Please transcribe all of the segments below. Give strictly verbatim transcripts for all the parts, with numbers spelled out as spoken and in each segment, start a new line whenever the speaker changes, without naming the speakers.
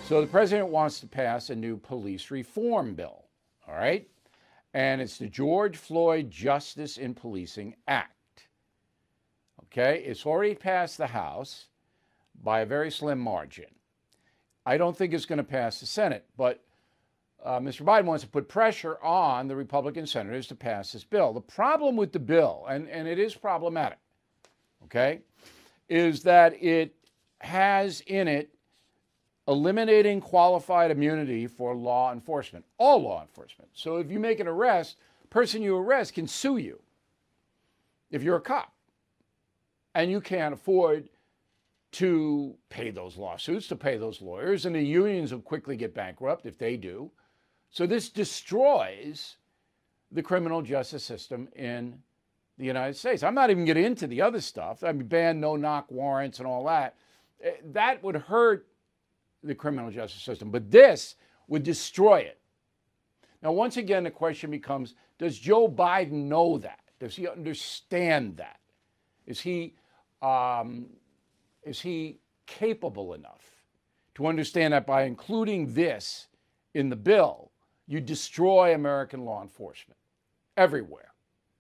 So the president wants to pass a new police reform bill, all right? And it's the George Floyd Justice in Policing Act. Okay, it's already passed the House by a very slim margin. I don't think it's going to pass the Senate, but uh, Mister Biden wants to put pressure on the Republican senators to pass this bill. The problem with the bill, and, and it is problematic, okay, is that it has in it eliminating qualified immunity for law enforcement, all law enforcement. So if you make an arrest, the person you arrest can sue you if you're a cop. And you can't afford to pay those lawsuits, to pay those lawyers, and the unions will quickly get bankrupt if they do. So this destroys the criminal justice system in the United States. I'm not even getting into the other stuff. I mean, ban no-knock warrants and all that. That would hurt the criminal justice system, but this would destroy it. Now, once again, the question becomes, does Joe Biden know that? Does he understand that? Is he, um, is he capable enough to understand that by including this in the bill, you destroy American law enforcement everywhere?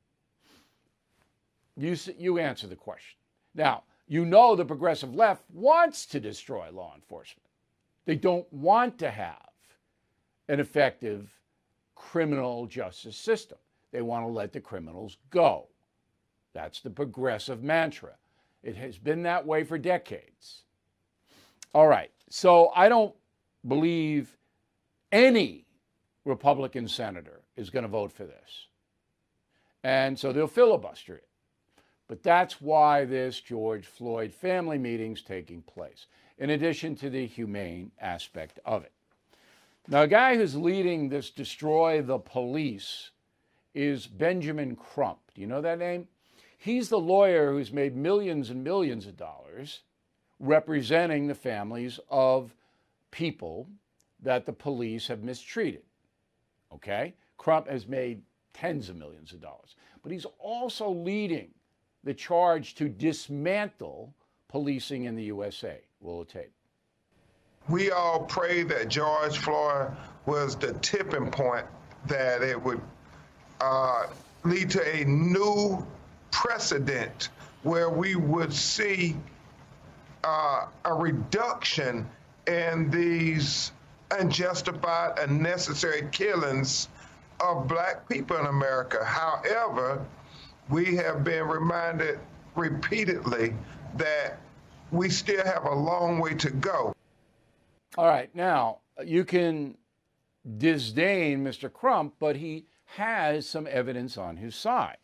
You, you answer the question. Now, you know the progressive left wants to destroy law enforcement. They don't want to have an effective criminal justice system. They want to let the criminals go. That's the progressive mantra. It has been that way for decades. All right, so I don't believe any Republican senator is going to vote for this. And so they'll filibuster it. But that's why this George Floyd family meeting's taking place, in addition to the humane aspect of it. Now, a guy who's leading this Destroy the Police is Benjamin Crump. Do you know that name? He's the lawyer who's made millions and millions of dollars representing the families of people that the police have mistreated. Okay? Crump has made tens of millions of dollars. But he's also leading the charge to dismantle policing in the U S A. Roll the tape.
We all pray that George Floyd was the tipping point, that it would uh, lead to a new precedent where we would see uh, a reduction in these unjustified, unnecessary killings of black people in America. However, we have been reminded repeatedly that we still have a long way to go.
All right, now, you can disdain Mister Crump, but he has some evidence on his side.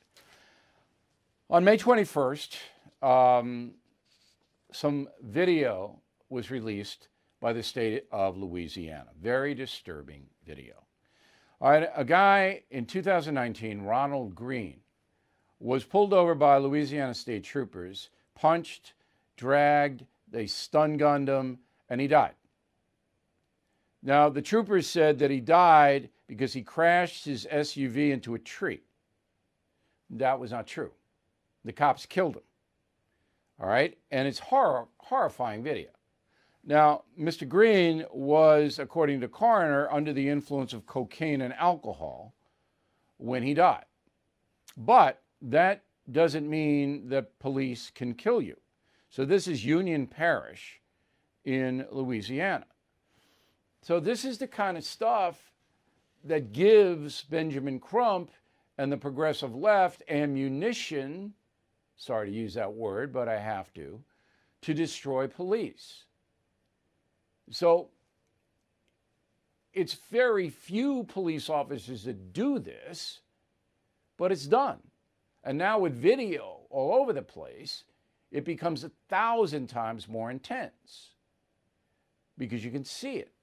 On May twenty-first, um, some video was released by the state of Louisiana. Very disturbing video. All right, a guy in two thousand nineteen, Ronald Green, was pulled over by Louisiana state troopers, punched, dragged, they stun gunned him, and he died. Now, the troopers said that he died because he crashed his S U V into a tree. That was not true. The cops killed him. All right? And it's horror, horrifying video. Now, Mister Green was, according to coroner, under the influence of cocaine and alcohol when he died. But that doesn't mean that police can kill you. So this is Union Parish in Louisiana. So this is the kind of stuff that gives Benjamin Crump and the progressive left ammunition, sorry to use that word, but I have to, to destroy police. So it's very few police officers that do this, but it's done. And now with video all over the place, it becomes a thousand times more intense because you can see it.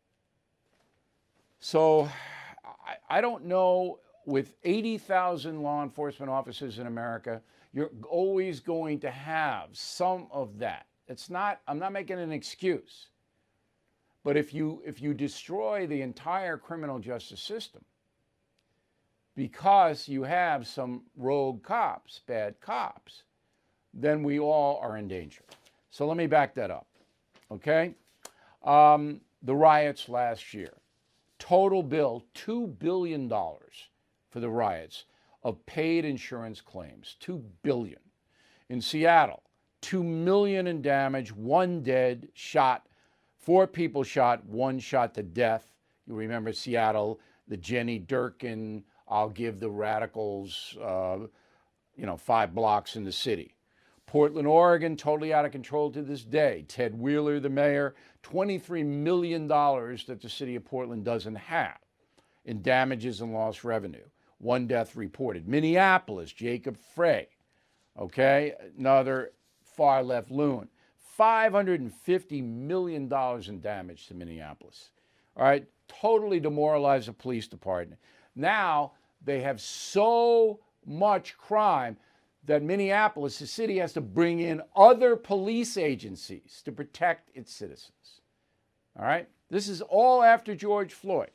So I, I don't know, with eighty thousand law enforcement officers in America, you're always going to have some of that. It's not, I'm not making an excuse. But if you, if you destroy the entire criminal justice system because you have some rogue cops, bad cops, then we all are in danger. So let me back that up, okay? Um, the riots last year. Total bill, two billion dollars for the riots of paid insurance claims, two billion dollars. In Seattle, two million dollars in damage, one dead, shot, four people shot, one shot to death. You remember Seattle, the Jenny Durkin, I'll give the radicals, uh, you know, five blocks in the city. Portland, Oregon, totally out of control to this day. Ted Wheeler, the mayor, twenty-three million dollars that the city of Portland doesn't have in damages and lost revenue. One death reported. Minneapolis, Jacob Frey, okay, another far left loon. five hundred fifty million dollars in damage to Minneapolis. All right, totally demoralized the police department. Now they have so much crime that Minneapolis, the city, has to bring in other police agencies to protect its citizens. All right? This is all after George Floyd.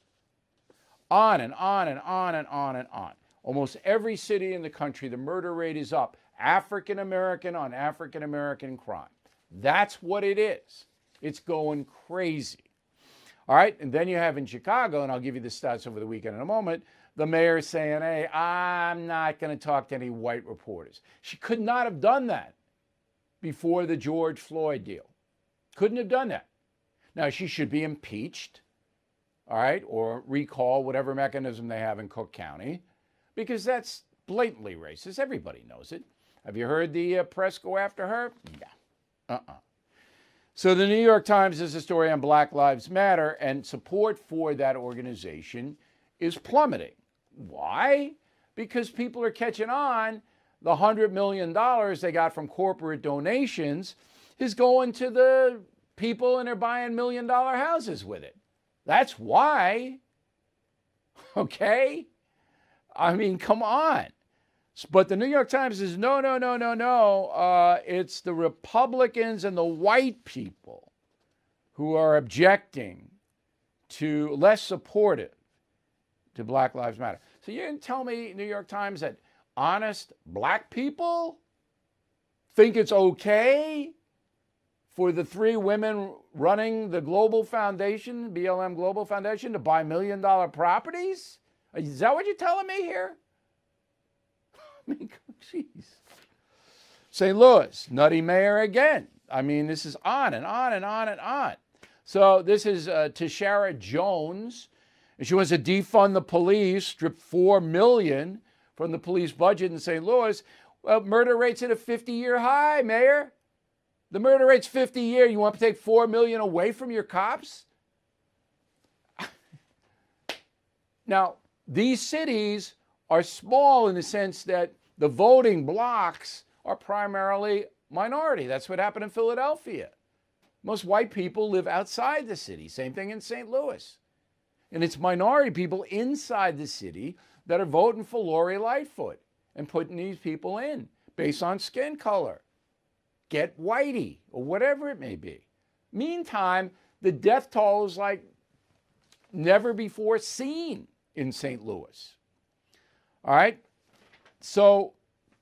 On and on and on and on and on. Almost every city in the country, the murder rate is up. African American on African American crime. That's what it is. It's going crazy. All right? And then you have in Chicago, and I'll give you the stats over the weekend in a moment, the mayor saying, hey, I'm not going to talk to any white reporters. She could not have done that before the George Floyd deal. Couldn't have done that. Now, she should be impeached, all right, or recall, whatever mechanism they have in Cook County, because that's blatantly racist. Everybody knows it. Have you heard the uh, press go after her? Yeah. Uh-uh. So the New York Times has a story on Black Lives Matter, and support for that organization is plummeting. Why? Because people are catching on. The one hundred million dollars they got from corporate donations is going to the people, and they're buying million dollar houses with it. That's why. Okay? I mean, come on. But the New York Times says, no, no, no, no, no. Uh, it's the Republicans and the white people who are objecting to, less supportive to Black Lives Matter. So you didn't tell me, New York Times, that honest black people think it's okay for the three women running the Global Foundation, B L M Global Foundation, to buy million dollar properties? Is that what you're telling me here? I mean, jeez. Saint Louis, nutty mayor again. I mean, this is on and on and on and on. So this is uh, Tashara Jones. And she wants to defund the police, strip four million dollars from the police budget in Saint Louis. Well, murder rate's at a fifty-year high, Mayor. The murder rate's fifty year. You want to take four million dollars away from your cops? Now, these cities are small in the sense that the voting blocks are primarily minority. That's what happened in Philadelphia. Most white people live outside the city. Same thing in Saint Louis. And it's minority people inside the city that are voting for Lori Lightfoot and putting these people in based on skin color. Get whitey, or whatever it may be. Meantime, the death toll is like never before seen in Saint Louis. All right? So,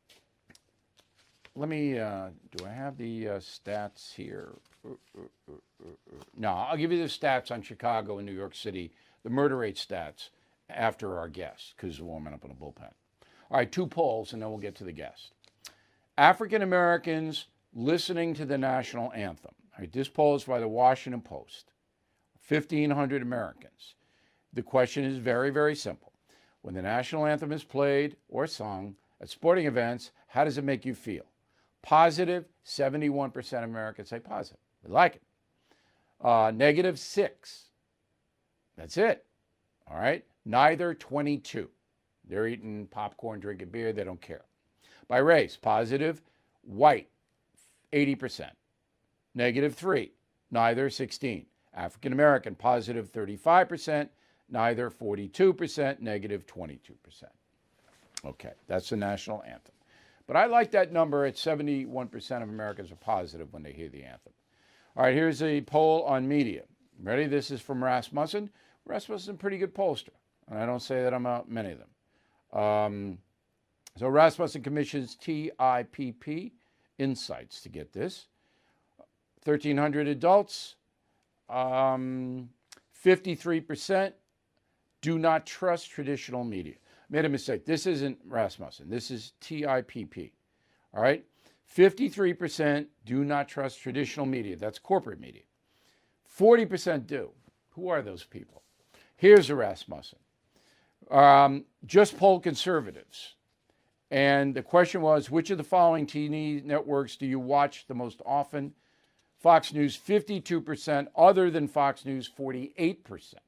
let me, uh, do I have the uh, stats here? No, I'll give you the stats on Chicago and New York City, the murder rate stats, after our guest, because we're warming up in a bullpen. All right, two polls, and then we'll get to the guest. African Americans listening to the national anthem. All right, this poll is by the Washington Post. fifteen hundred Americans. The question is very, very simple. When the national anthem is played or sung at sporting events, how does it make you feel? Positive, seventy-one percent of Americans say positive. They like it. Uh, negative, six. That's it. All right? Neither, twenty-two. They're eating popcorn, drinking beer. They don't care. By race, positive, white, eighty percent. Negative, three. Neither, sixteen. African American, positive, thirty-five percent. Neither, forty-two percent. Negative, twenty-two percent. Okay, that's the national anthem. But I like that number at seventy-one percent of Americans are positive when they hear the anthem. All right, here's a poll on media. Ready? This is from Rasmussen. Rasmussen's a pretty good pollster, and I don't say that about many of them. Um, so Rasmussen commissions T I P P Insights to get this. thirteen hundred adults, Um, fifty-three percent do not trust traditional media. Made a mistake. This isn't Rasmussen. This is T I P P. All right? fifty-three percent do not trust traditional media. That's corporate media. forty percent do. Who are those people? Here's a Rasmussen. Um, just polled conservatives. And the question was, which of the following T V networks do you watch the most often? Fox News, fifty-two percent. Other than Fox News, forty-eight percent.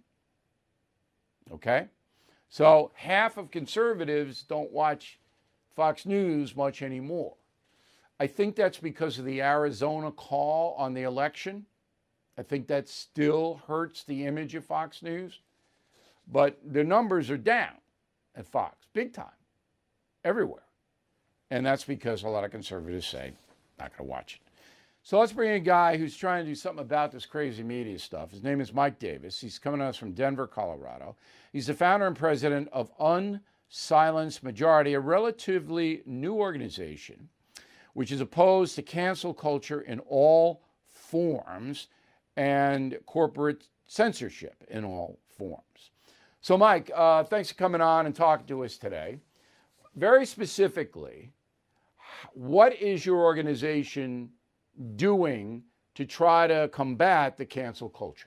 Okay? So half of conservatives don't watch Fox News much anymore. I think that's because of the Arizona call on the election. I think that still hurts the image of Fox News. But the numbers are down at Fox, big time, everywhere. And that's because a lot of conservatives say, not going to watch it. So let's bring in a guy who's trying to do something about this crazy media stuff. His name is Mike Davis. He's coming to us from Denver, Colorado. He's the founder and president of Unsilenced Majority, a relatively new organization which is opposed to cancel culture in all forms and corporate censorship in all forms. So, Mike, uh, thanks for coming on and talking to us today. Very specifically, what is your organization doing to try to combat the cancel culture?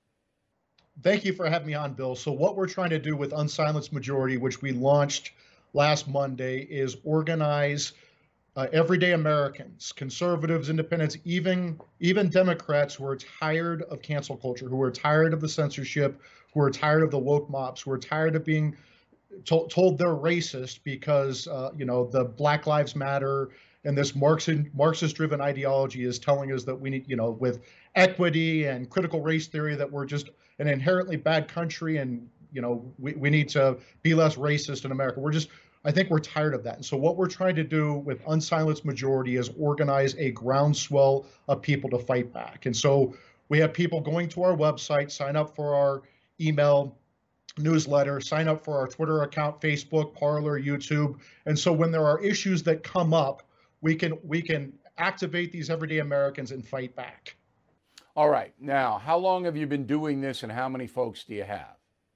Thank you for having me on, Bill. So what we're trying to do with Unsilenced Majority, which we launched last Monday, is organize uh, everyday Americans, conservatives, independents, even even Democrats who are tired of cancel culture, who are tired of the censorship, who are tired of the woke mobs, who are tired of being to- told they're racist because uh, you know the Black Lives Matter and this Marxist Marxist-driven ideology is telling us that we need, you know, with equity and critical race theory, that we're just an inherently bad country and, you know, we, we need to be less racist in America. We're just, I think we're tired of that. And so what we're trying to do with Unsilenced Majority is organize a groundswell of people to fight back. And so we have people going to our website, sign up for our email newsletter, sign up for our Twitter account, Facebook, Parler, YouTube. And so when there are issues that come up, we can we can activate these everyday Americans and fight back.
All right. Now, how long have you been doing this and how many folks do you have?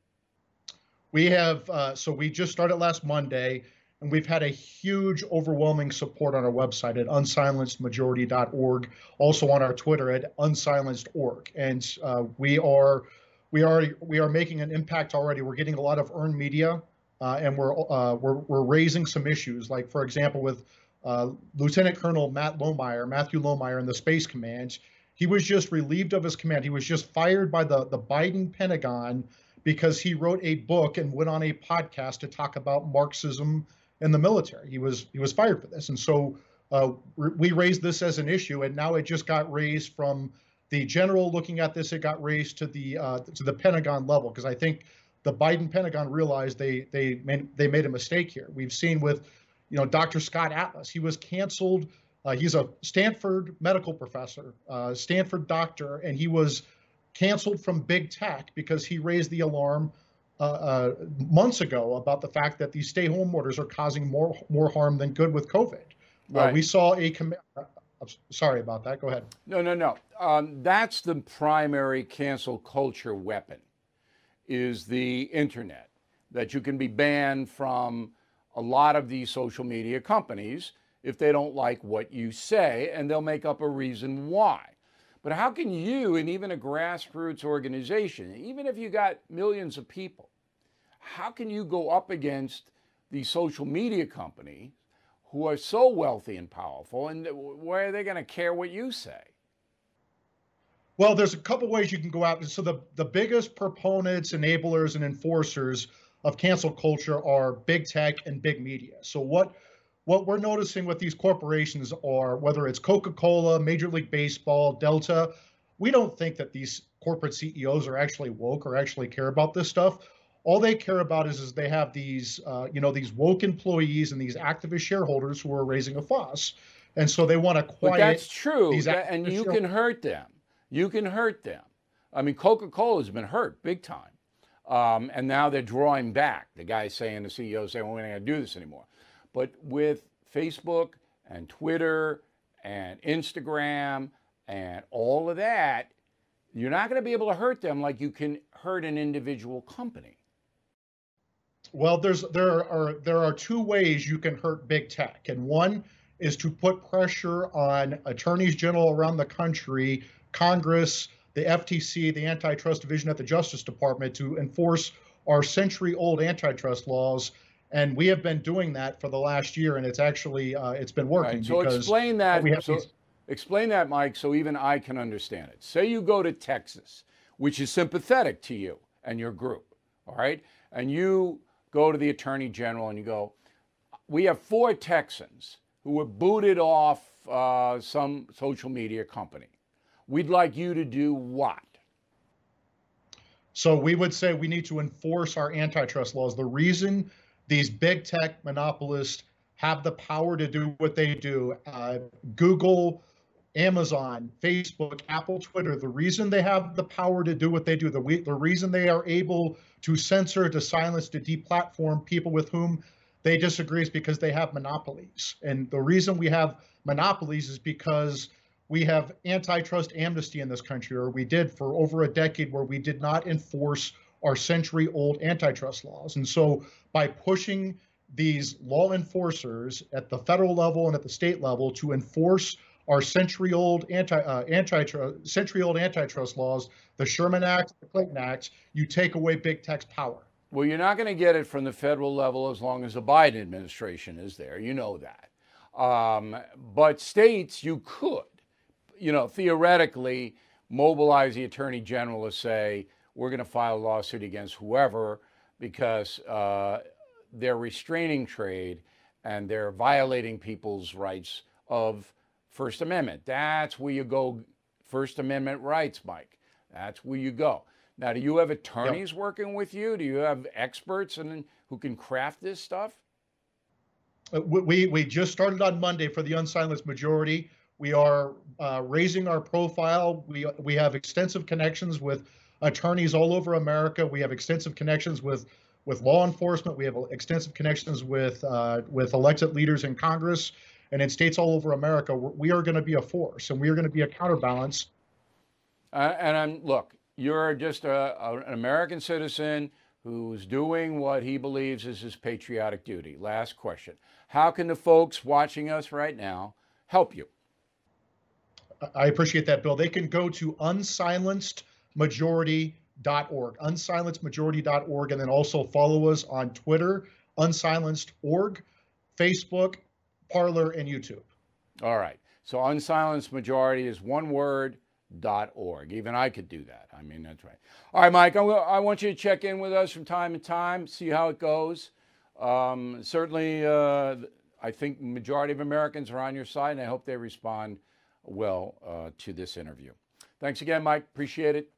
We have, uh, so we just started last Monday, and we've had a huge, overwhelming support on our website at unsilenced majority dot org, also on our Twitter at unsilenced dot org. And uh, we are we are we are making an impact already. We're getting a lot of earned media, uh, and we're uh, we're we're raising some issues, like for example with uh, Lieutenant Colonel Matt Lohmeyer, Matthew Lohmeyer in the Space Command. He was just relieved of his command. He was just fired by the the Biden Pentagon because he wrote a book and went on a podcast to talk about Marxism in the military. He was he was fired for this, and so uh, we raised this as an issue, and now it just got raised from the general looking at this. It got raised to the uh, to the Pentagon level, because I think the Biden Pentagon realized they they made, they made a mistake here. We've seen with, you know, Doctor Scott Atlas. He was canceled. Uh, he's a Stanford medical professor, uh, Stanford doctor, and he was canceled from big tech because he raised the alarm uh, uh, months ago about the fact that these stay-home orders are causing more more harm than good with COVID. Right. Uh, we saw a com- uh, sorry about that. Go ahead.
No, no, no. Um, that's the primary cancel culture weapon, is the internet, that you can be banned from a lot of these social media companies if they don't like what you say, and they'll make up a reason why. But how can you, and even a grassroots organization, even if you got millions of people, how can you go up against these social media companies who are so wealthy and powerful, and why are they going to care what you say?
Well, there's a couple ways you can go out. So the, the biggest proponents, enablers, and enforcers of cancel culture are big tech and big media. So what what we're noticing with these corporations are, whether it's Coca-Cola, Major League Baseball, Delta, we don't think that these corporate C E Os are actually woke or actually care about this stuff. All they care about is, is they have these, uh, you know, these woke employees and these activist shareholders who are raising a fuss. And so they want to quiet.
But that's true,
these
that, and you can hurt them. You can hurt them. I mean, Coca-Cola has been hurt big time. Um, and now they're drawing back. The guy's saying, the C E O saying, well, we're not going to do this anymore. But with Facebook and Twitter and Instagram and all of that, You're not going to be able to hurt them like you can hurt an individual company.
Well, there's there are there are two ways you can hurt big tech, and one is to put pressure on attorneys general around the country, Congress, the F T C, the Antitrust Division at the Justice Department to enforce our century-old antitrust laws. And we have been doing that for the last year, and it's actually uh, it's been working.
Right. So
because
explain that.
We have
so
these...
Explain that, Mike, so even I can understand it. Say you go to Texas, which is sympathetic to you and your group, all right? And you go to the Attorney General and you go, we have four Texans who were booted off uh, some social media company. We'd like you to do what?
So we would say we need to enforce our antitrust laws. The reason these big tech monopolists have the power to do what they do, uh, Google, Amazon, Facebook, Apple, Twitter, the reason they have the power to do what they do, the, we, the reason they are able to censor, to silence, to deplatform people with whom they disagree is because they have monopolies. And the reason we have monopolies is because we have antitrust amnesty in this country, or we did for over a decade, where we did not enforce our century-old antitrust laws. And so by pushing these law enforcers at the federal level and at the state level to enforce our century-old anti uh, antitrust century-old antitrust laws, the Sherman Act, the Clayton Act, you take away big tech's power.
Well, you're not going to get it from the federal level as long as the Biden administration is there. You know that. Um, but states, you could, you know, theoretically mobilize the Attorney General to say, we're going to file a lawsuit against whoever because uh, they're restraining trade and they're violating people's rights of First Amendment. That's where you go, First Amendment rights, Mike. That's where you go. Now, do you have attorneys yep. working with you? Do you have experts and who can craft this stuff?
We, we just started on Monday for the Unsilenced Majority. We are uh, raising our profile. We, we have extensive connections with attorneys all over America. We have extensive connections with, with law enforcement. We have extensive connections with, uh, with elected leaders in Congress. And in states all over America, we are going to be a force, and we are going to be a counterbalance.
Uh, and I'm, look, you're just a, a, an American citizen who's doing what he believes is his patriotic duty. Last question. How can the folks watching us right now help you?
I appreciate that, Bill. They can go to unsilenced majority dot org, unsilenced majority dot org, and then also follow us on Twitter, unsilenced dot org, Facebook, Parler, and YouTube.
All right. So Unsilenced Majority is one word, dot org. Even I could do that. I mean, that's right. All right, Mike, I, I want you to check in with us from time to time, see how it goes. Um, certainly, uh, I think the majority of Americans are on your side, and I hope they respond well uh, to this interview. Thanks again, Mike. Appreciate it.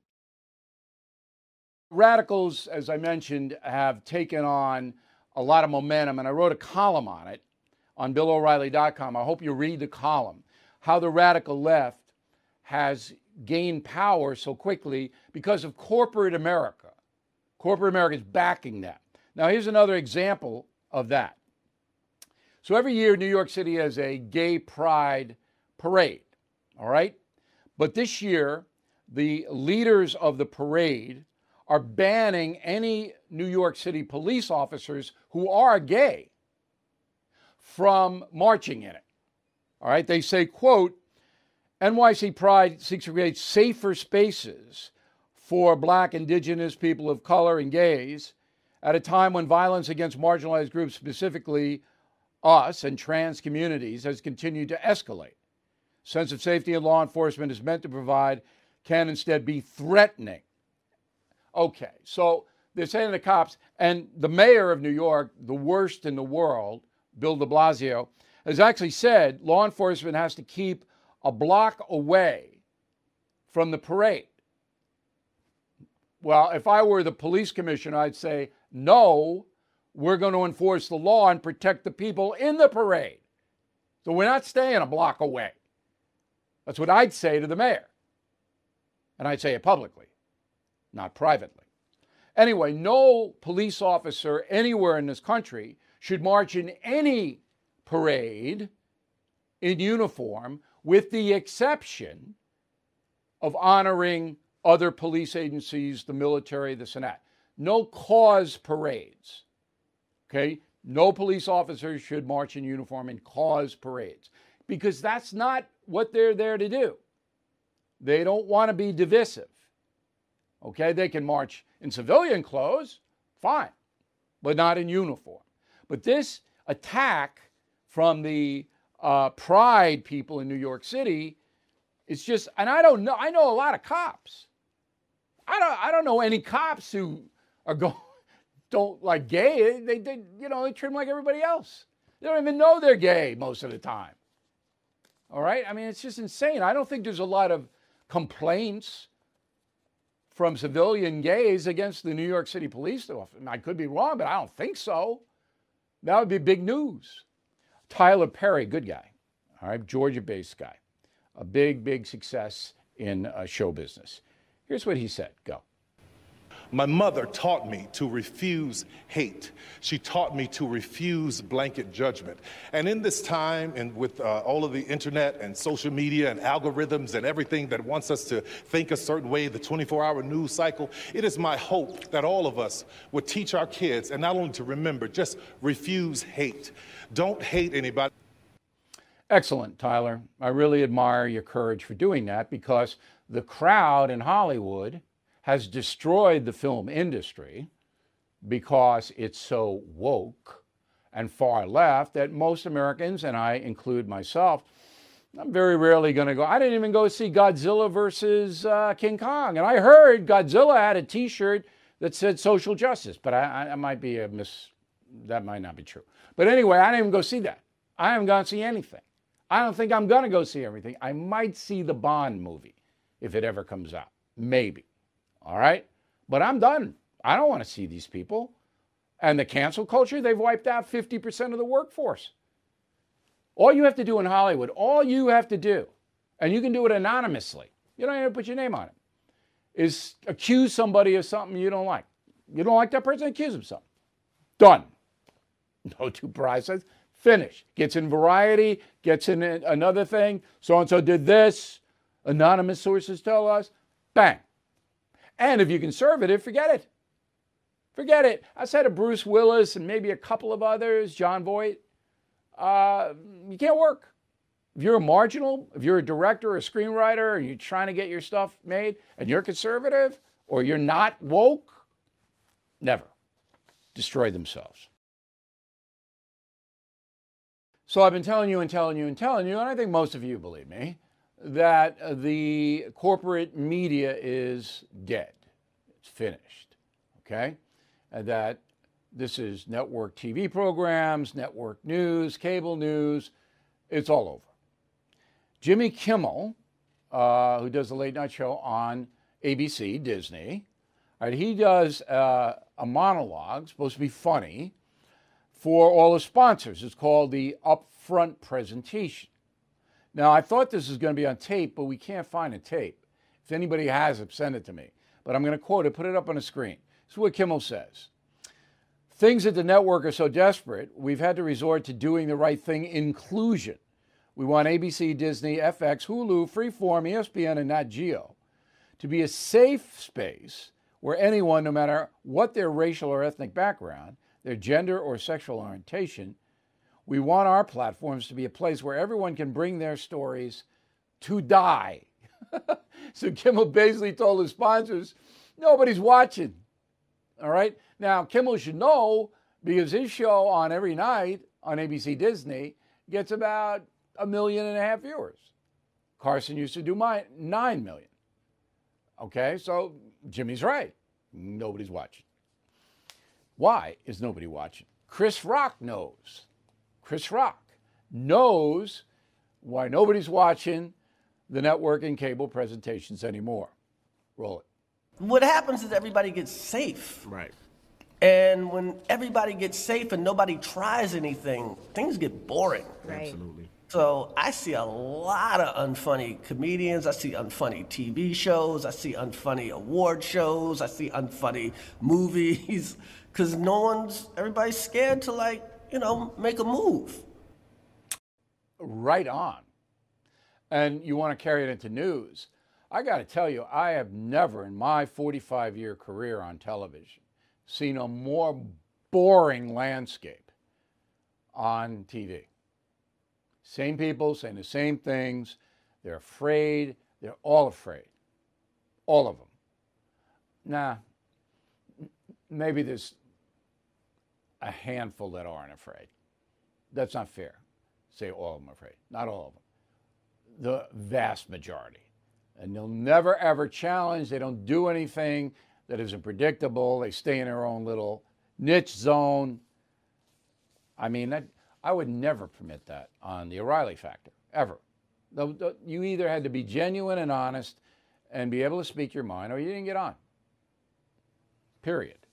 Radicals, as I mentioned, have taken on a lot of momentum, and I wrote a column on it on Bill O'Reilly dot com. I hope you read the column, how the radical left has gained power so quickly because of corporate America. Corporate America is backing them. Now, here's another example of that. So every year, New York City has a gay pride parade, all right? But this year, the leaders of the parade are banning any New York City police officers who are gay from marching in it. All right, they say, quote, N Y C Pride seeks to create safer spaces for Black, Indigenous, people of color, and gays at a time when violence against marginalized groups, specifically us and trans communities, has continued to escalate. Sense of safety and law enforcement is meant to provide can instead be threatening. Okay, so they're saying to the cops, and the mayor of New York, the worst in the world, Bill de Blasio, has actually said law enforcement has to keep a block away from the parade. Well, if I were the police commissioner, I'd say, no, we're going to enforce the law and protect the people in the parade. So we're not staying a block away. That's what I'd say to the mayor. And I'd say it publicly, not privately. Anyway, no police officer anywhere in this country should march in any parade in uniform, with the exception of honoring other police agencies, the military, this and that. No cause parades, okay? No police officers should march in uniform in cause parades because that's not what they're there to do. They don't want to be divisive, okay? They can march in civilian clothes, fine, but not in uniform. But this attack from the uh, Pride people in New York City, it's just, and I don't know, I know a lot of cops. I don't, I don't know any cops who are going, don't like gay. They, they, you know, they treat them like everybody else. They don't even know they're gay most of the time. All right? I mean, it's just insane. I don't think there's a lot of complaints from civilian gays against the New York City police. I could be wrong, but I don't think so. That would be big news. Tyler Perry, good guy. All right, Georgia-based guy. A big, big success in uh, show business. Here's what he said. Go.
My mother taught me to refuse hate. She taught me to refuse blanket judgment. And in this time, and with uh, all of the internet and social media and algorithms and everything that wants us to think a certain way, the twenty-four hour news cycle, it is my hope that all of us would teach our kids, and not only to remember, just refuse hate. Don't hate anybody.
Excellent, Tyler. I really admire your courage for doing that because the crowd in Hollywood has destroyed the film industry because it's so woke and far left that most Americans, and I include myself, I'm very rarely going to go. I didn't even go see Godzilla versus uh, King Kong. And I heard Godzilla had a T-shirt that said social justice, but I, I might be a mis, that might not be true. But anyway, I didn't even go see that. I haven't gone to see anything. I don't think I'm going to go see everything. I might see the Bond movie if it ever comes out. Maybe. All right? But I'm done. I don't want to see these people. And the cancel culture, they've wiped out fifty percent of the workforce. All you have to do in Hollywood, all you have to do, and you can do it anonymously, you don't even put your name on it, is accuse somebody of something you don't like. You don't like that person, accuse them of something. Done. No due process. Finish. Gets in Variety, gets in another thing. So-and-so did this. Anonymous sources tell us. Bang. And if you're conservative, forget it. Forget it. I said to Bruce Willis and maybe a couple of others, John Voight, uh, you can't work. If you're a marginal, if you're a director or a screenwriter and you're trying to get your stuff made and you're conservative or you're not woke, never. Destroy themselves. So I've been telling you and telling you and telling you, and I think most of you believe me, that the corporate media is dead. It's finished, okay? And that this is network T V programs, network news, cable news, it's all over. Jimmy Kimmel, uh, who does the late night show on A B C, Disney, right, he does uh, a monologue, supposed to be funny, for all the sponsors. It's called the Upfront Presentation. Now, I thought this was going to be on tape, but we can't find a tape. If anybody has it, send it to me. But I'm going to quote it, put it up on the screen. This is what Kimmel says. Things at the network are so desperate, we've had to resort to doing the right thing, inclusion. We want A B C, Disney, F X, Hulu, Freeform, E S P N, and Nat Geo to be a safe space where anyone, no matter what their racial or ethnic background, their gender or sexual orientation, we want our platforms to be a place where everyone can bring their stories to die. So Kimmel basically told his sponsors, nobody's watching. All right? Now, Kimmel should know because his show on every night on A B C Disney gets about a million and a half viewers. Carson used to do my nine million. Okay? So Jimmy's right. Nobody's watching. Why is nobody watching? Chris Rock knows. Chris Rock knows why nobody's watching the network and cable presentations anymore. Roll it.
What happens is everybody gets safe.
Right.
And when everybody gets safe and nobody tries anything, things get boring.
Right. Absolutely.
So I see a lot of unfunny comedians. I see unfunny T V shows. I see unfunny award shows. I see unfunny movies. Because no one's, everybody's scared to, like, you know, make a move.
Right on. And you want to carry it into news. I got to tell you, I have never in my forty-five year career on television seen a more boring landscape on T V. Same people saying the same things. They're afraid. They're all afraid. All of them. Nah, maybe there's a handful that aren't afraid. That's not fair. Say all of them are afraid. Not all of them. The vast majority. And they'll never, ever challenge. They don't do anything that isn't predictable. They stay in their own little niche zone. I mean, that, I would never permit that on the O'Reilly Factor, ever. The, the, you either had to be genuine and honest and be able to speak your mind, or you didn't get on. Period.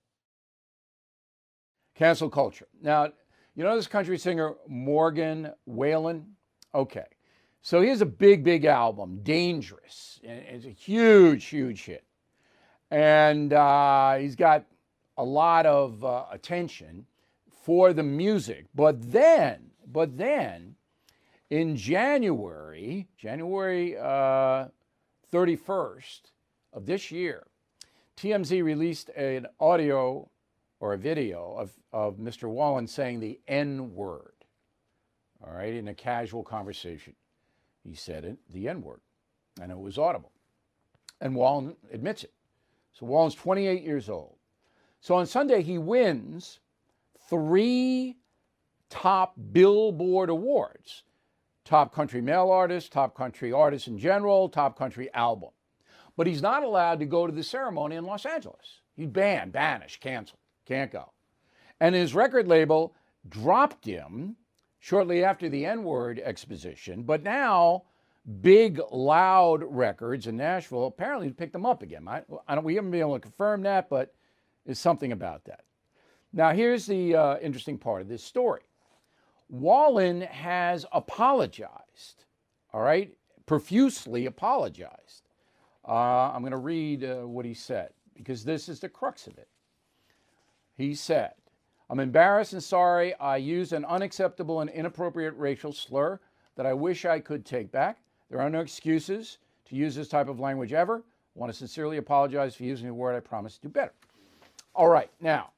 Cancel culture. Now, you know this country singer Morgan Wallen? Okay. So he has a big, big album, Dangerous. It's a huge, huge hit. And uh, he's got a lot of uh, attention for the music. But then, but then, in January, January uh, thirty-first of this year, T M Z released an audio or a video of, of Mister Wallen saying the N-word, all right, in a casual conversation. He said it, the N-word, and it was audible. And Wallen admits it. So Wallen's twenty-eight years old. So on Sunday, he wins three top Billboard awards. Top country male artist, top country artist in general, top country album. But he's not allowed to go to the ceremony in Los Angeles. He's banned, banished, canceled. Can't go. And his record label dropped him shortly after the N-word exposition, but now Big Loud Records in Nashville apparently picked him up again. I, I don't, we haven't been able to confirm that, but there's something about that. Now, here's the uh, interesting part of this story. Wallen has apologized, all right, profusely apologized. Uh, I'm going to read uh, what he said, because this is the crux of it. He said, I'm embarrassed and sorry I used an unacceptable and inappropriate racial slur that I wish I could take back. There are no excuses to use this type of language ever. I want to sincerely apologize for using a word I promise to do better. All right, now,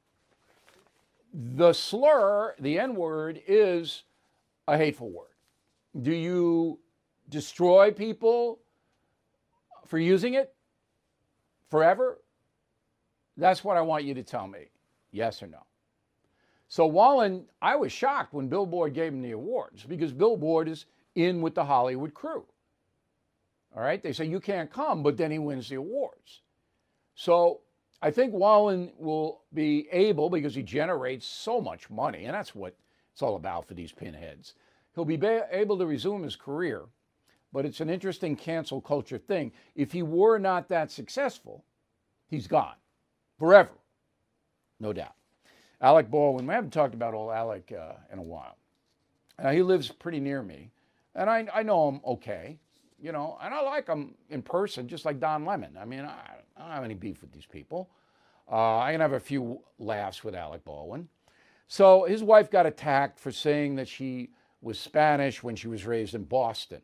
the slur, the N-word, is a hateful word. Do you destroy people for using it forever? That's what I want you to tell me. Yes or no? So Wallen, I was shocked when Billboard gave him the awards, because Billboard is in with the Hollywood crew. All right? They say you can't come, but then he wins the awards. So I think Wallen will be able, because he generates so much money, and that's what it's all about for these pinheads. He'll be able to resume his career, but it's an interesting cancel culture thing. If he were not that successful, he's gone forever, no doubt. Alec Baldwin, we haven't talked about old Alec uh, in a while. Uh, he lives pretty near me, and I, I know him okay, you know, and I like him in person, just like Don Lemon. I mean, I, I don't have any beef with these people. Uh, I can have a few laughs with Alec Baldwin. So his wife got attacked for saying that she was Spanish when she was raised in Boston.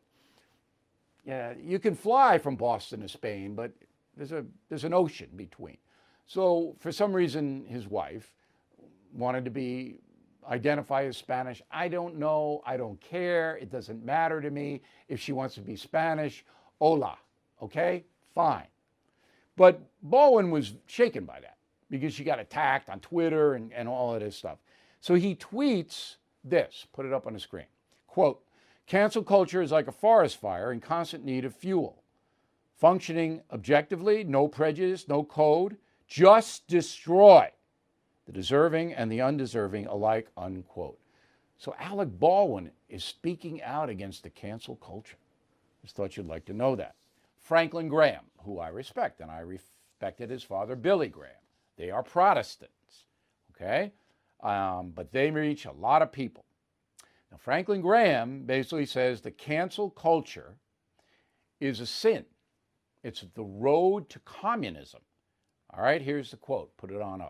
Yeah, you can fly from Boston to Spain, but there's a there's an ocean between. So for some reason, his wife wanted to be identify as Spanish. I don't know. I don't care. It doesn't matter to me. If she wants to be Spanish, hola. Okay? Fine. But Baldwin was shaken by that because she got attacked on Twitter and, and all of this stuff. So he tweets this, put it up on the screen. Quote, cancel culture is like a forest fire in constant need of fuel. Functioning objectively, no prejudice, no code, just destroy the deserving and the undeserving alike, unquote. So Alec Baldwin is speaking out against the cancel culture. Just thought you'd like to know that. Franklin Graham, who I respect, and I respected his father, Billy Graham. They are Protestants, okay? Um, but they reach a lot of people. Now, Franklin Graham basically says the cancel culture is a sin. It's the road to communism. All right, here's the quote. Put it on up.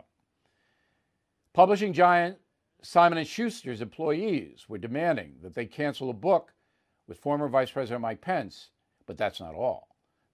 Publishing giant Simon and Schuster's employees were demanding that they cancel a book with former Vice President Mike Pence, but that's not all.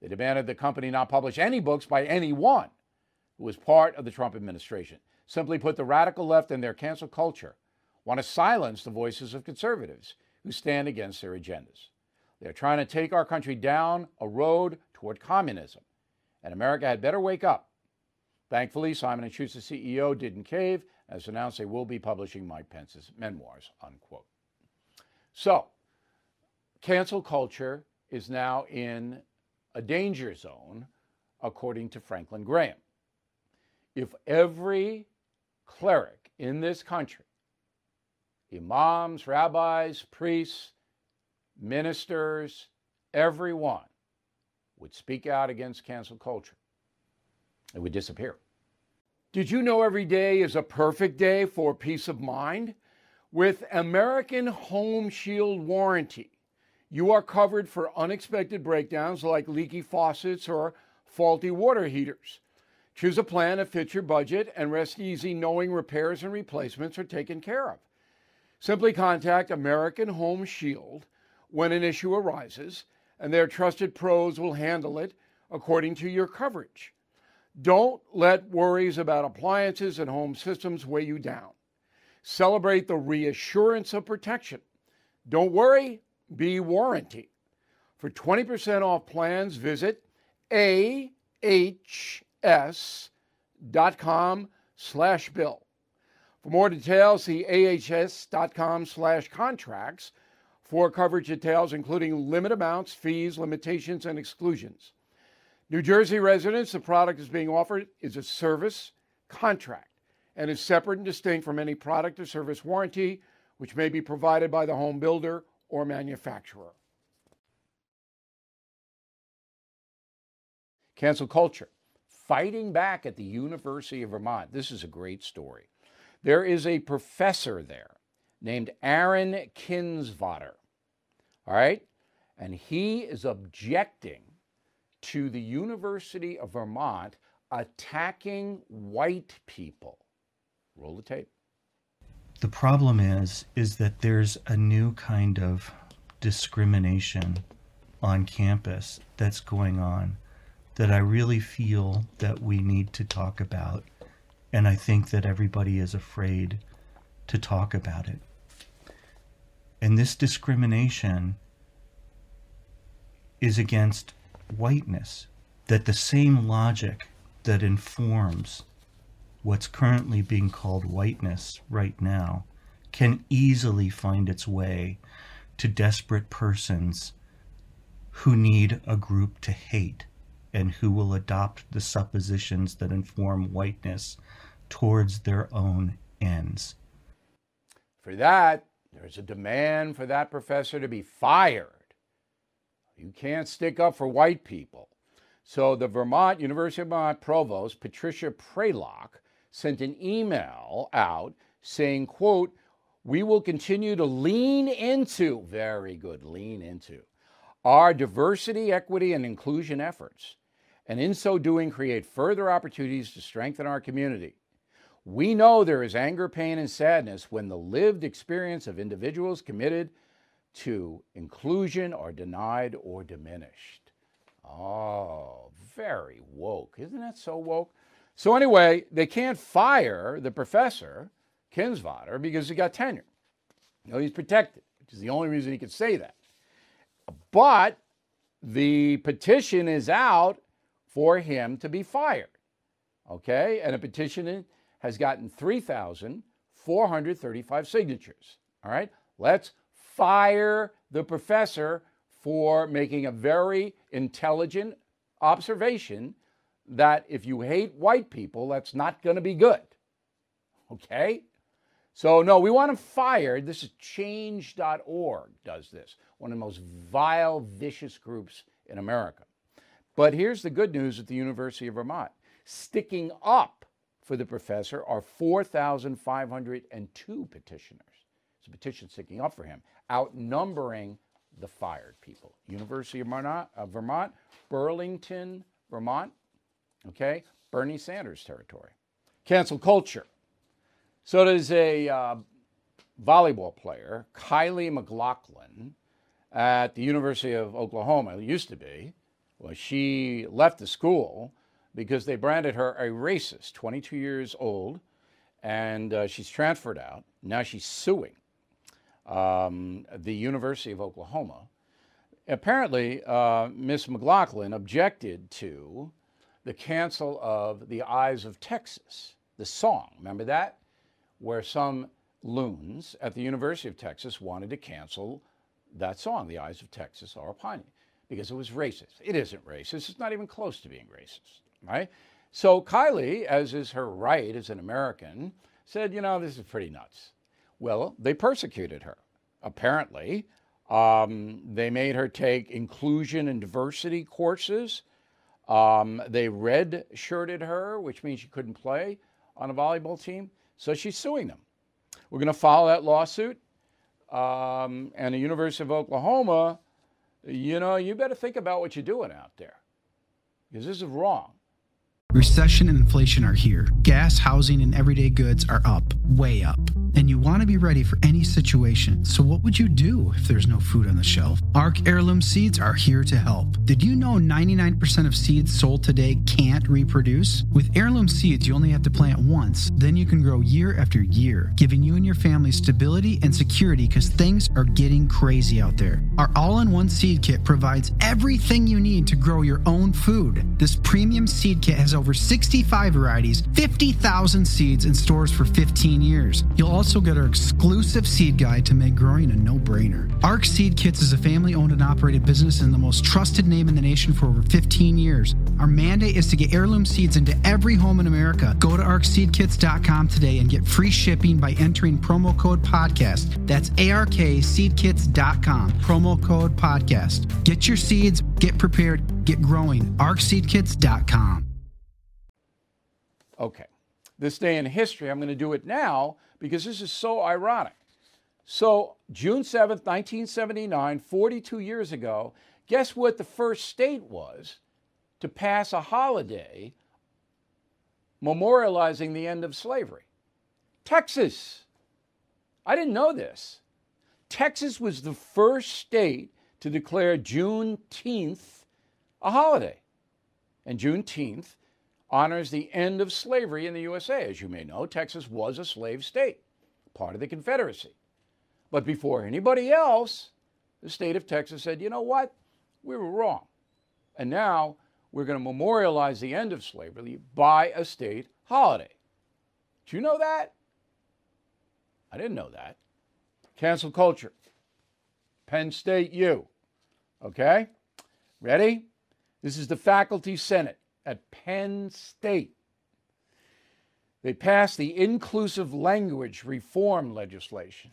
They demanded the company not publish any books by anyone who was part of the Trump administration. Simply put, the radical left and their cancel culture want to silence the voices of conservatives who stand against their agendas. They're trying to take our country down a road toward communism, and America had better wake up. Thankfully, Simon and Schuster's C E O didn't cave, as announced they will be publishing Mike Pence's memoirs, unquote. So, cancel culture is now in a danger zone, according to Franklin Graham. If every cleric in this country, imams, rabbis, priests, ministers, everyone would speak out against cancel culture, it would disappear. Did you know every day is a perfect day for peace of mind? With American Home Shield warranty, you are covered for unexpected breakdowns like leaky faucets or faulty water heaters. Choose a plan that fits your budget and rest easy knowing repairs and replacements are taken care of. Simply contact American Home Shield when an issue arises, and their trusted pros will handle it according to your coverage. Don't let worries about appliances and home systems weigh you down. Celebrate the reassurance of protection. Don't worry, be warranty. For twenty percent off plans, visit A H S dot com slash bill. For more details, see A H S dot com slash contracts for coverage details, including limit amounts, fees, limitations, and exclusions. New Jersey residents, the product is being offered is a service contract and is separate and distinct from any product or service warranty, which may be provided by the home builder or manufacturer. Cancel culture. Fighting back at the University of Vermont. This is a great story. There is a professor there named Aaron Kinsvater, all right? And he is objecting to the University of Vermont attacking white people. Roll the tape.
The problem is, is that there's a new kind of discrimination on campus that's going on that I really feel that we need to talk about. And I think that everybody is afraid to talk about it. And this discrimination is against whiteness, that the same logic that informs what's currently being called whiteness right now can easily find its way to desperate persons who need a group to hate and who will adopt the suppositions that inform whiteness towards their own ends.
For that, there's a demand for that professor to be fired. You can't stick up for white people. So the Vermont, University of Vermont Provost, Patricia Praylock, sent an email out saying, quote, "We will continue to lean into," very good, lean into, "our diversity, equity, and inclusion efforts, and in so doing create further opportunities to strengthen our community. We know there is anger, pain, and sadness when the lived experience of individuals committed to inclusion are denied or diminished." Oh, very woke. Isn't that so woke? So anyway, they can't fire the professor, Kinsvater, because he got tenure. You know, he's protected, which is the only reason he could say that. But the petition is out for him to be fired, okay? And a petition has gotten three thousand four hundred thirty-five signatures, all right? Let's fire the professor for making a very intelligent observation that if you hate white people, that's not going to be good, okay? So, no, we want him fired. This is change dot org does this, one of the most vile, vicious groups in America. But here's the good news at the University of Vermont. Sticking up for the professor are four thousand five hundred two petitioners. It's a petition sticking up for him, outnumbering the fired people. University of Vermont, uh, Vermont, Burlington, Vermont, okay, Bernie Sanders territory. Cancel culture. So there's a uh, volleyball player, Kylie McLaughlin, at the University of Oklahoma, it used to be, Well, she left the school because they branded her a racist, twenty-two years old, and uh, she's transferred out. Now she's suing um, the University of Oklahoma. Apparently, uh, Miss McLaughlin objected to the cancel of The Eyes of Texas, the song. Remember that? Where some loons at the University of Texas wanted to cancel that song, The Eyes of Texas Are Upon You, because it was racist. It isn't racist. It's not even close to being racist, right? So Kylie, as is her right as an American, said, you know, this is pretty nuts. Well, they persecuted her. Apparently, um, they made her take inclusion and diversity courses. Um, they red-shirted her, which means she couldn't play on a volleyball team. So she's suing them. We're going to follow that lawsuit. Um, and the University of Oklahoma, you know, you better think about what you're doing out there, because this is wrong.
Recession and inflation are here. Gas, housing, and everyday goods are up, way up. And you want to be ready for any situation. So what would you do if there's no food on the shelf? Ark Heirloom Seeds are here to help. Did you know ninety-nine percent of seeds sold today can't reproduce? With Heirloom Seeds, you only have to plant once. Then you can grow year after year, giving you and your family stability and security because things are getting crazy out there. Our all-in-one seed kit provides everything you need to grow your own food. This premium seed kit has over sixty-five varieties, fifty thousand seeds, and stores for fifteen years. You'll also get our exclusive seed guide to make growing a no-brainer. Ark Seed Kits is a family-owned and operated business and the most trusted name in the nation for over fifteen years. Our mandate is to get heirloom seeds into every home in America. Go to ark seed kits dot com today and get free shipping by entering promo code podcast. That's A R K seed kits dot com, promo code podcast. Get your seeds, get prepared, get growing. ark seed kits dot com.
Okay, this day in history, I'm going to do it now because this is so ironic. So June seventh, nineteen seventy-nine, forty-two years ago, guess what the first state was to pass a holiday memorializing the end of slavery? Texas. I didn't know this. Texas was the first state to declare Juneteenth a holiday. And Juneteenth honors the end of slavery in the U S A. As you may know, Texas was a slave state, part of the Confederacy. But before anybody else, the state of Texas said, you know what? We were wrong. And now we're going to memorialize the end of slavery by a state holiday. Did you know that? I didn't know that. Cancel culture. Penn State U. Okay? Ready? This is the Faculty Senate at Penn State. They passed the inclusive language reform legislation.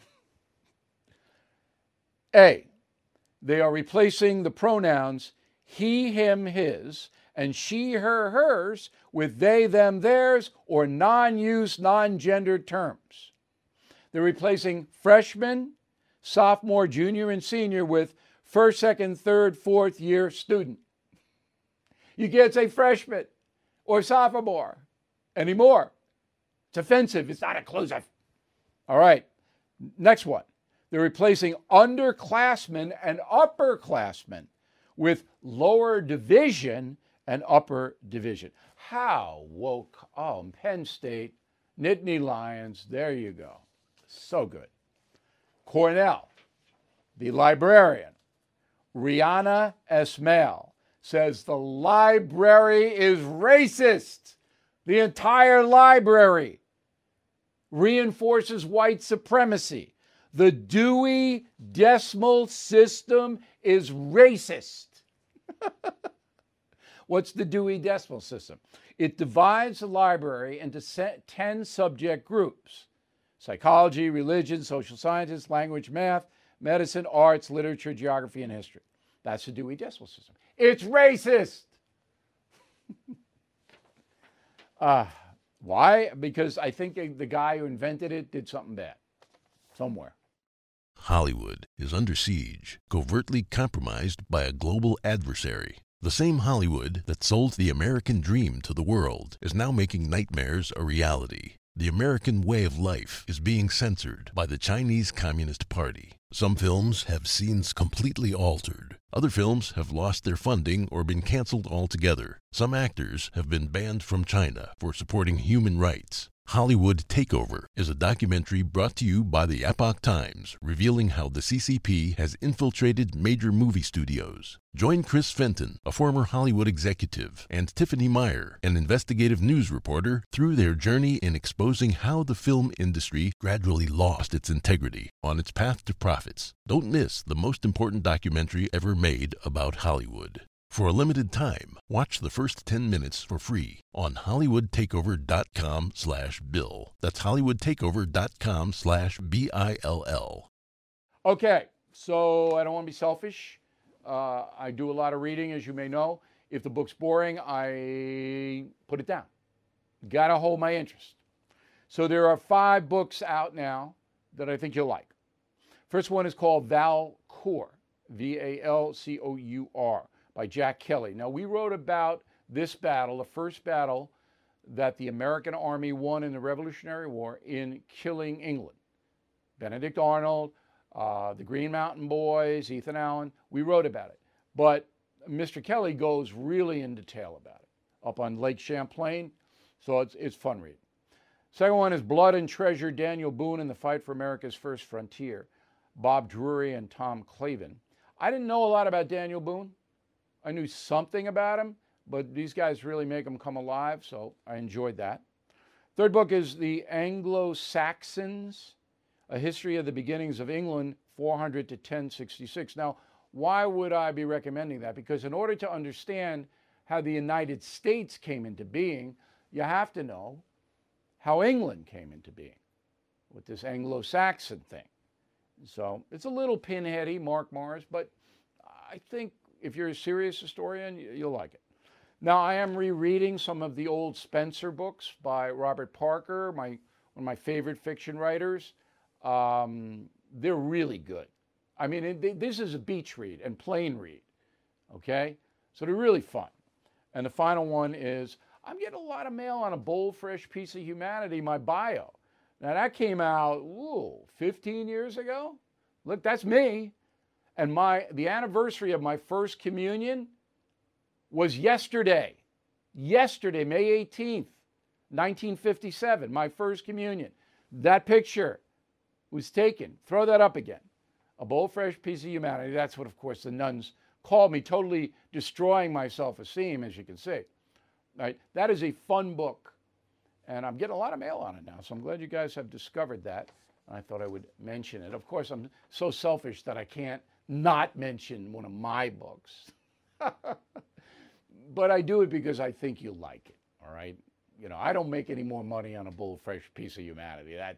A, they are replacing the pronouns he, him, his, and she, her, hers with they, them, theirs, or non-use, non-gendered terms. They're replacing freshman, sophomore, junior, and senior with first, second, third, fourth year student. You can't say freshman or sophomore anymore. It's offensive. It's not inclusive. All right. Next one. They're replacing underclassmen and upperclassmen with lower division and upper division. How woke? Oh, Penn State, Nittany Lions. There you go. So good. Cornell, the librarian, Rihanna Esmail, says the library is racist. The entire library reinforces white supremacy. The Dewey Decimal System is racist. What's the Dewey Decimal System? It divides the library into ten subject groups: psychology, religion, social sciences, language, math, medicine, arts, literature, geography, and history. That's the Dewey Decimal System. It's racist. uh, why? Because I think the guy who invented it did something bad somewhere.
Hollywood is under siege, covertly compromised by a global adversary. The same Hollywood that sold the American dream to the world is now making nightmares a reality. The American way of life is being censored by the Chinese Communist Party. Some films have scenes completely altered. Other films have lost their funding or been canceled altogether. Some actors have been banned from China for supporting human rights. Hollywood Takeover is a documentary brought to you by the Epoch Times, revealing how the C C P has infiltrated major movie studios. Join Chris Fenton, a former Hollywood executive, and Tiffany Meyer, an investigative news reporter, through their journey in exposing how the film industry gradually lost its integrity on its path to profits. Don't miss the most important documentary ever made about Hollywood. For a limited time, watch the first ten minutes for free on hollywoodtakeover.com slash bill. That's hollywoodtakeover.com slash B I L L.
Okay, so I don't want to be selfish. Uh, I do a lot of reading, as you may know. If the book's boring, I put it down. Got to hold my interest. So there are five books out now that I think you'll like. First one is called Valcour, V A L C O U R. by Jack Kelly. Now, we wrote about this battle, the first battle that the American Army won in the Revolutionary War in killing England. Benedict Arnold, uh, the Green Mountain Boys, Ethan Allen, we wrote about it. But Mister Kelly goes really in detail about it, up on Lake Champlain, so it's, it's fun reading. Second one is Blood and Treasure, Daniel Boone and the Fight for America's First Frontier, Bob Drury and Tom Clavin. I didn't know a lot about Daniel Boone. I knew something about him, but these guys really make him come alive, so I enjoyed that. Third book is The Anglo-Saxons, A History of the Beginnings of England, four hundred to ten sixty-six. Now, why would I be recommending that? Because in order to understand how the United States came into being, you have to know how England came into being with this Anglo-Saxon thing. So it's a little pinheady, Mark Morris, but I think if you're a serious historian, you'll like it. Now, I am rereading some of the old Spencer books by Robert Parker, my, one of my favorite fiction writers. Um, they're really good. I mean, it, this is a beach read and plain read, okay? So they're really fun. And the final one is, I'm getting a lot of mail on A Bold, Fresh Piece of Humanity, my bio. Now, that came out, ooh, fifteen years ago? Look, that's me. And my the anniversary of my first communion was yesterday. Yesterday, May eighteenth, nineteen fifty-seven, my first communion. That picture was taken. Throw that up again. A Bold, Fresh Piece of Humanity. That's what, of course, the nuns called me, totally destroying my self-esteem, as you can see. Right? That is a fun book. And I'm getting a lot of mail on it now, so I'm glad you guys have discovered that. I thought I would mention it. Of course, I'm so selfish that I can't not mention one of my books. But I do it because I think you'll like it, all right? You know, I don't make any more money on A Bold, Fresh Piece of Humanity. That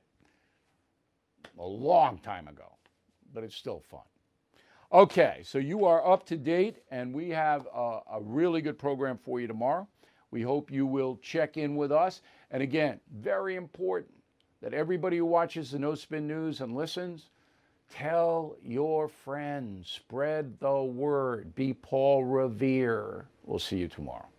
a long time ago, but it's still fun. Okay, so you are up to date, and we have a, a really good program for you tomorrow. We hope you will check in with us. And again, very important that everybody who watches the No Spin News and listens, tell your friends, spread the word, be Paul Revere. We'll see you tomorrow.